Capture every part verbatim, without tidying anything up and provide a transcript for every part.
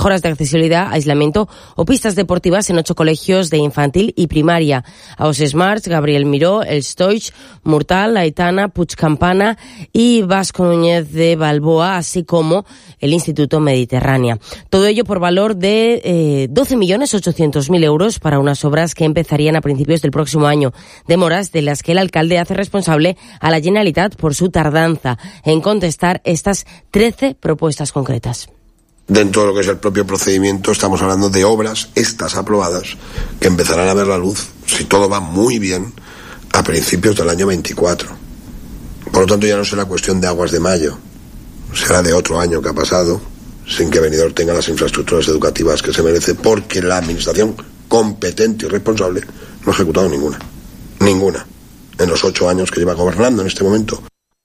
mejoras de accesibilidad, aislamiento o pistas deportivas en ocho colegios de infantil y primaria. Aus Smarts, Gabriel Miró, El Stoich, Murtal, Aitana, Puigcampana y Vasco Núñez de Balboa, así como el Instituto Mediterránea. Todo ello por valor de eh, doce millones ochocientos mil euros para unas obras que empezarían a principios del próximo año. Demoras de las que el alcalde hace responsable a la Generalitat por su tardanza en contestar estas trece propuestas concretas. Dentro de lo que es el propio procedimiento estamos hablando de obras, estas aprobadas, que empezarán a ver la luz, si todo va muy bien, a principios del año veinticuatro. Por lo tanto ya no será cuestión de aguas de mayo, será de otro año que ha pasado, sin que Benidorm tenga las infraestructuras educativas que se merece, porque la administración competente y responsable no ha ejecutado ninguna, ninguna, en los ocho años que lleva gobernando en este momento.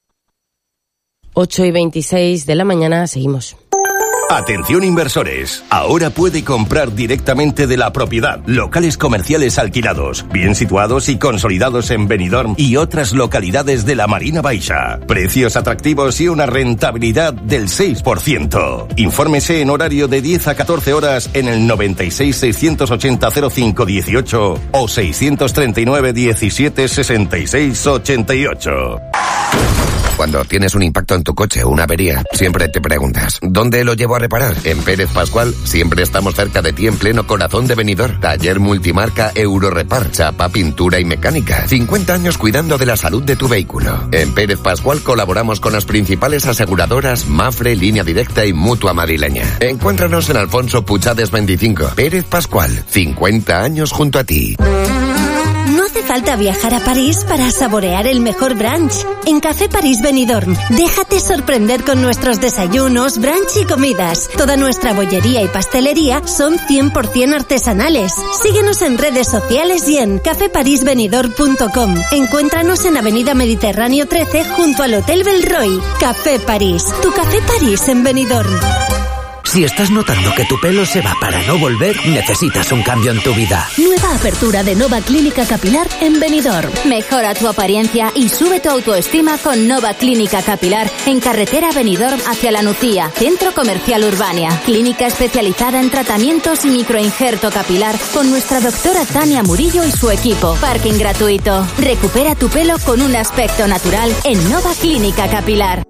ocho y veintiséis de la mañana, seguimos. Atención inversores, ahora puede comprar directamente de la propiedad. Locales comerciales alquilados, bien situados y consolidados en Benidorm y otras localidades de la Marina Baixa. Precios atractivos y una rentabilidad del seis por ciento. Infórmese en horario de diez a catorce horas en el noventa y seis, seiscientos ochenta, cero cinco dieciocho o seiscientos treinta y nueve, diecisiete, sesenta y seis, ochenta y ocho. Cuando tienes un impacto en tu coche o una avería, siempre te preguntas, ¿dónde lo llevo a reparar? En Pérez Pascual siempre estamos cerca de ti en pleno corazón de Benidorm. Taller multimarca Eurorepar, chapa, pintura y mecánica. cincuenta años cuidando de la salud de tu vehículo. En Pérez Pascual colaboramos con las principales aseguradoras Mafre, Línea Directa y Mutua Madrileña. Encuéntranos en Alfonso Puchades veinticinco. Pérez Pascual, cincuenta años junto a ti. No hace falta viajar a París para saborear el mejor brunch. En Café París Benidorm, déjate sorprender con nuestros desayunos, brunch y comidas. Toda nuestra bollería y pastelería son cien por ciento artesanales. Síguenos en redes sociales y en café paris benidorm punto com. Encuéntranos en Avenida Mediterráneo trece junto al Hotel Belroy. Café París, tu Café París en Benidorm. Si estás notando que tu pelo se va para no volver, necesitas un cambio en tu vida. Nueva apertura de Nova Clínica Capilar en Benidorm. Mejora tu apariencia y sube tu autoestima con Nova Clínica Capilar en carretera Benidorm hacia La Nucía, Centro Comercial Urbania. Clínica especializada en tratamientos y microinjerto capilar con nuestra doctora Tania Murillo y su equipo. Parking gratuito. Recupera tu pelo con un aspecto natural en Nova Clínica Capilar.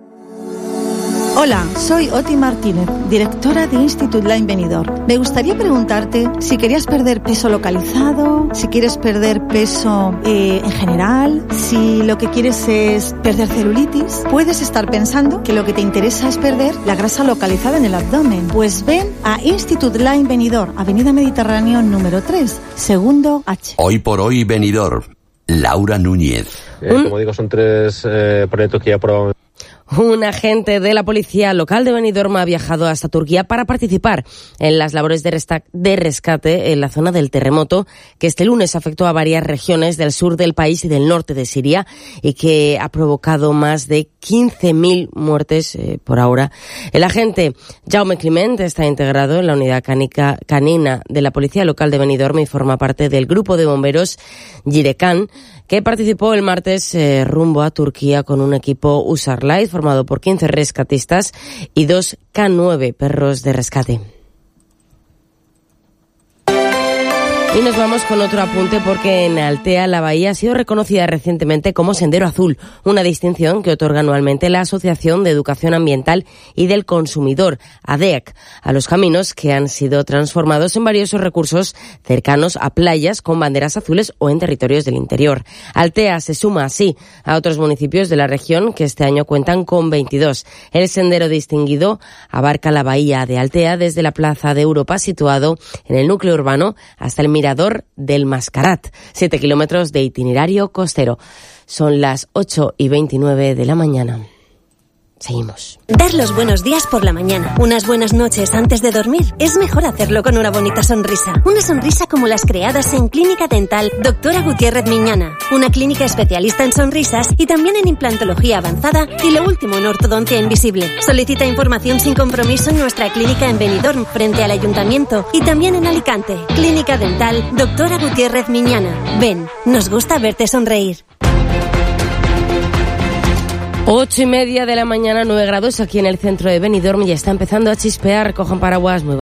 Hola, soy Oti Martínez, directora de Institut Line Benidorm. Me gustaría preguntarte si querías perder peso localizado, si quieres perder peso eh, en general, si lo que quieres es perder celulitis. Puedes estar pensando que lo que te interesa es perder la grasa localizada en el abdomen. Pues ven a Institut Line Benidorm, Avenida Mediterráneo número tres, segundo H. Hoy por hoy Benidorm, Laura Núñez. Eh, como digo, son tres eh, proyectos que ya probamos. Un agente de la policía local de Benidorm ha viajado hasta Turquía para participar en las labores de, resta- de rescate en la zona del terremoto que este lunes afectó a varias regiones del sur del país y del norte de Siria y que ha provocado más de quince mil muertes eh, por ahora. El agente Jaume Climent está integrado en la unidad canica, canina de la policía local de Benidorm y forma parte del grupo de bomberos Girekan, que participó el martes eh, rumbo a Turquía con un equipo Usar Light formado por quince rescatistas y dos K nueve perros de rescate. Y nos vamos con otro apunte porque en Altea la bahía ha sido reconocida recientemente como Sendero Azul, una distinción que otorga anualmente la Asociación de Educación Ambiental y del Consumidor, A D E C, a los caminos que han sido transformados en valiosos recursos cercanos a playas con banderas azules o en territorios del interior. Altea se suma así a otros municipios de la región que este año cuentan con veintidós. El sendero distinguido abarca la bahía de Altea desde la Plaza de Europa, situado en el núcleo urbano, hasta el Mirador del Mascarat, siete kilómetros de itinerario costero. Son las ocho y veintinueve de la mañana. Seguimos. Dar los buenos días por la mañana, unas buenas noches antes de dormir, es mejor hacerlo con una bonita sonrisa. Una sonrisa como las creadas en Clínica Dental Doctora Gutiérrez Miñana, una clínica especialista en sonrisas y también en implantología avanzada y lo último en ortodoncia invisible. Solicita información sin compromiso en nuestra clínica en Benidorm, frente al Ayuntamiento, y también en Alicante. Clínica Dental Doctora Gutiérrez Miñana. Ven, nos gusta verte sonreír. Ocho y media de la mañana, nueve grados aquí en el centro de Benidorm, y ya está empezando a chispear. Cojan paraguas. Muy